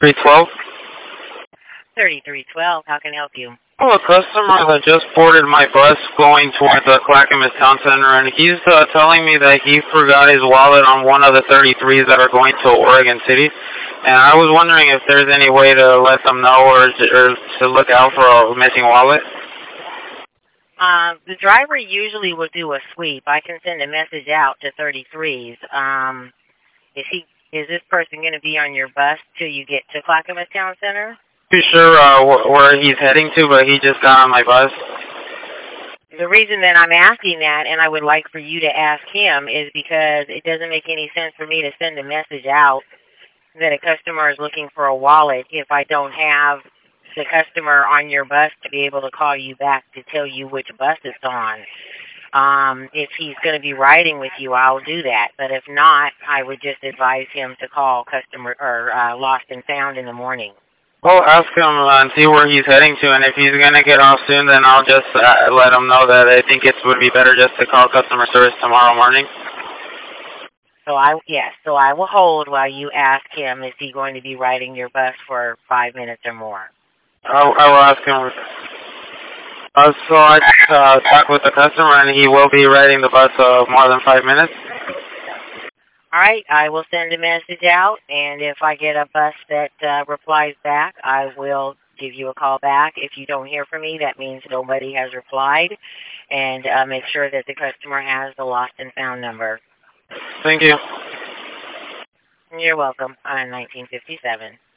312? 3312, how can I help you? Oh, a customer that just boarded my bus going towards the Clackamas Town Center, and he's telling me that he forgot his wallet on one of the 33s that are going to Oregon City. And I was wondering if there's any way to let them know or to look out for a missing wallet. The driver usually will do a sweep. I can send a message out to 33s. Is this person going to be on your bus till you get to Clackamas Town Center? Not sure where he's heading to, but he just got on my bus. The reason that I'm asking that, and I would like for you to ask him, is because it doesn't make any sense for me to send a message out that a customer is looking for a wallet if I don't have the customer on your bus to be able to call you back to tell you which bus it's on. If he's going to be riding with you, I'll do that. But if not, I would just advise him to call customer or Lost and Found in the morning. Well, ask him and see where he's heading to, and if he's going to get off soon, then I'll just let him know that I think it would be better just to call customer service tomorrow morning. So I will hold while you ask him, is he going to be riding your bus for 5 minutes or more? I will ask him. So I talked with the customer, and he will be riding the bus more than 5 minutes. All right, I will send a message out, and if I get a bus that replies back, I will give you a call back. If you don't hear from me, that means nobody has replied, and make sure that the customer has the Lost and Found number. Thank you. You're welcome. On 1957.